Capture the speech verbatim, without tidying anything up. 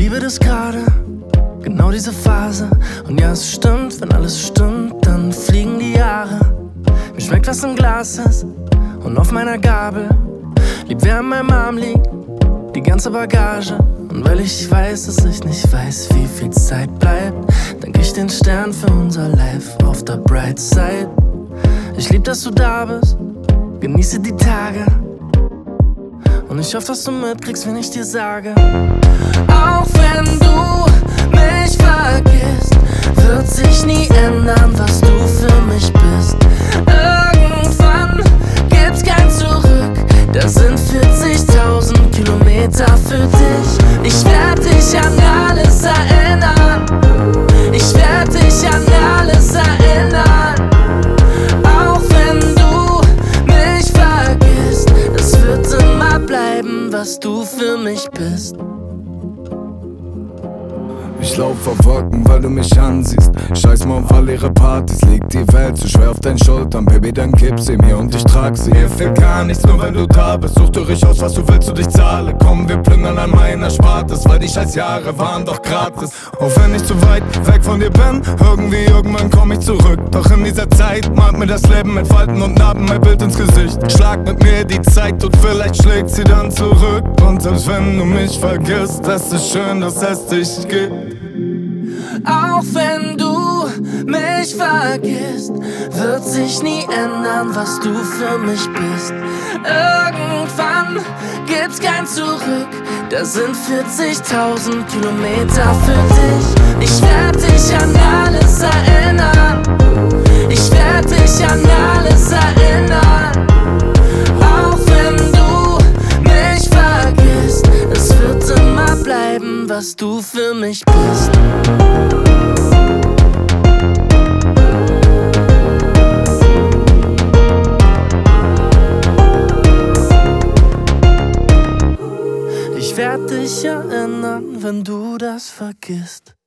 liebe das gerade, genau diese Phase. Und ja, es stimmt, wenn alles stimmt, dann fliegen die Jahre. Mir schmeckt, was im Glas ist und auf meiner Gabel liegt, wer an meinem Arm liegt, die ganze Bagage. Und weil ich weiß, dass ich nicht weiß, wie viel Zeit bleibt, danke ich den Stern für unser Life auf der Bright Side. Ich lieb, dass du da bist, genieße die Tage. Und ich hoffe, dass du mitkriegst, wenn ich dir sage: Auch wenn du mich vergisst, wird sich nie ändern, was du für mich bist. Irgendwann gibt's kein Zurück, da sind vierzigtausend Kilometer für dich. Ich werd dich an alles erinnern, ich werd dich an alles erinnern. Auch wenn du mich vergisst, es wird immer bleiben, was du für mich bist. Ich lauf auf Wolken, weil du mich ansiehst. Scheiß mal auf all ihre Partys. Liegt die Welt zu schwer auf deinen Schultern, Baby, dann gib sie mir und ich trag sie. Mir fehlt gar nichts, nur wenn du da bist. Such du ruhig aus, was du willst und ich zahle. Komm, wir plündern an meiner Spartes, weil die scheiß Jahre waren doch gratis. Auch wenn ich zu weit weg von dir bin, irgendwie irgendwann komm ich zurück. Doch in dieser Zeit mag mir das Leben mit Falten und Narben mein Bild ins Gesicht. Schlag mit mir die Zeit und vielleicht schlägt sie dann zurück. Und selbst wenn du mich vergisst, es ist schön, dass es dich gibt. Auch wenn du mich vergisst, wird sich nie ändern, was du für mich bist. Irgendwann gibt's kein Zurück, da sind vierzigtausend Kilometer für dich. Ich werd dich an alles erinnern, ich werd dich an alles erinnern. Auch wenn du mich vergisst, es wird immer bleiben, was du für mich bist. Ich werd dich erinnern, wenn du das vergisst.